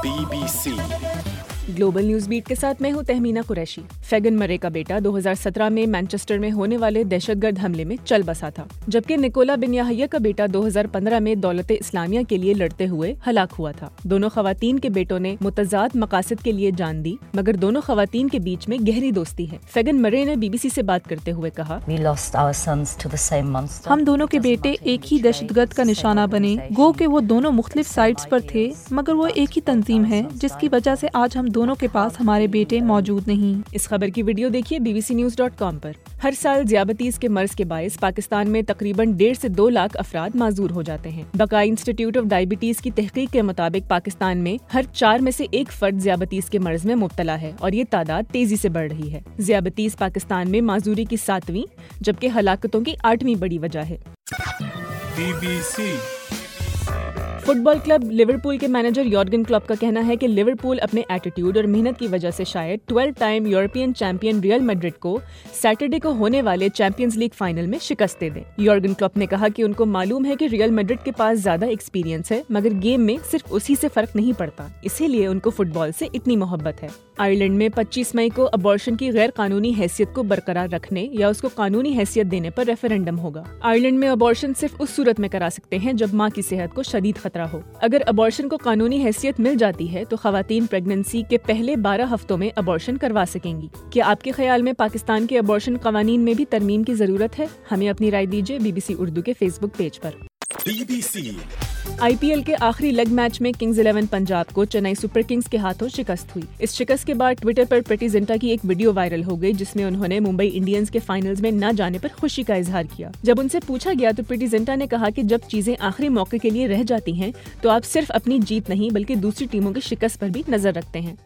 BBC global news beat के साथ मैं हूं तहमीना कुरैशी। फेगन मरे का बेटा 2017 में मैनचेस्टर में होने वाले दहशतगर्द हमले में चल बसा था, जबकि निकोला बिन याहिया का बेटा 2015 में दौलत इस्लामिया के लिए लड़ते हुए हलाक हुआ था। दोनों खवातीन के बेटों ने मुतज़ाद मकासद के लिए जान दी, मगर दोनों खवातीन के बीच में गहरी दोस्ती है। फेगन मरे ने BBC से बात करते हुए कहा, हम दोनों के बेटे एक ही दहशतगर्द का निशाना बने। गो के वो दोनों मुख्तलिफ साइट्स पर थे, मगर वो एक ही तंजीम है, जिसकी वजह से आज हम दोनों के पास हमारे बेटे मौजूद नहीं। इस खबर की वीडियो देखिए bbcnews.com पर। हर साल ज़ियाबतीज़ के मर्ज के बायस पाकिस्तान में तकरीबन 1.5 से 2 लाख अफराद माजूर हो जाते हैं। बकाई इंस्टीट्यूट ऑफ डायबिटीज की तहकीक के मुताबिक पाकिस्तान में हर 4 में से 1 फर्द ज़ियाबतीज़ के मर्ज में मुब्तला है और ये तादाद तेजी से बढ़ रही है। ज़ियाबतीज़ पाकिस्तान में माजूरी की 7वीं जबकि हलाकतों की 8वीं बड़ी वजह है। BBC फुटबॉल क्लब लिवरपूल के मैनेजर यॉर्गन क्लॉप का कहना है कि लिवरपूल अपने एटीट्यूड और मेहनत की वजह से शायद 12 time European champion Real Madrid को सैटरडे को होने वाले चैंपियंस लीग फाइनल में शिकस्त दे दें। यॉर्गन क्लॉप ने कहा कि उनको मालूम है कि रियल मैड्रिड के पास ज्यादा एक्सपीरियंस है, मगर गेम में सिर्फ उसी से फर्क नहीं पड़ता, इसीलिए उनको फुटबॉल से इतनी मोहब्बत है। आयरलैंड में 25 मई को अबॉर्शन की गैर कानूनी हैसियत को बरकरार रखने या उसको कानूनी हैसियत देने पर रेफरेंडम होगा। आयरलैंड में अबॉर्शन सिर्फ उस सूरत में करा सकते हैं जब माँ की सेहत को शदीद खतरा हो। अगर अबॉर्शन को कानूनी हैसियत मिल जाती है तो खवातीन प्रेगनेंसी के पहले 12 हफ्तों में अबॉर्शन करवा सकेंगी। क्या आपके ख्याल में पाकिस्तान के अबॉर्शन कवानीन में भी तरमीम की जरूरत है? हमें अपनी राय दीजिए BBC उर्दू के फेसबुक पेज पर। BBC IPL के आखिरी लेग मैच में किंग्स 11 पंजाब को चेन्नई सुपर किंग्स के हाथों शिकस्त हुई। इस शिकस्त के बाद ट्विटर पर प्रीति जिंटा की एक वीडियो वायरल हो गई, जिसमें उन्होंने मुंबई इंडियंस के फाइनल्स में न जाने पर खुशी का इजहार किया। जब उनसे पूछा गया तो प्रीति जिंटा ने कहा कि जब चीजें आखिरी मौके के लिए रह जाती हैं तो आप सिर्फ अपनी जीत नहीं बल्कि दूसरी टीमों की शिकस्त पर भी नजर रखते हैं।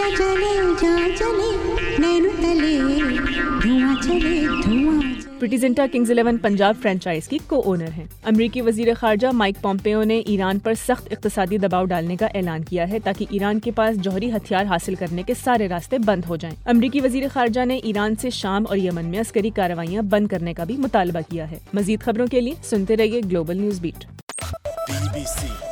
प्रीति जिंटा किंग्स 11 पंजाब फ्रेंचाइज की को ओनर हैं। अमेरिकी वजीर खारजा माइक पॉम्पेओ ने ईरान पर सख्त इक्तिसादी दबाव डालने का ऐलान किया है ताकि ईरान के पास जौहरी हथियार हासिल करने के सारे रास्ते बंद हो जाएं। अमेरिकी वजीर खारजा ने ईरान से शाम और यमन में अस्करी कार्रवाइयां बंद करने का भी मुतालबा किया है। मजीद खबरों के लिए सुनते रहिए ग्लोबल न्यूज बीट। BBC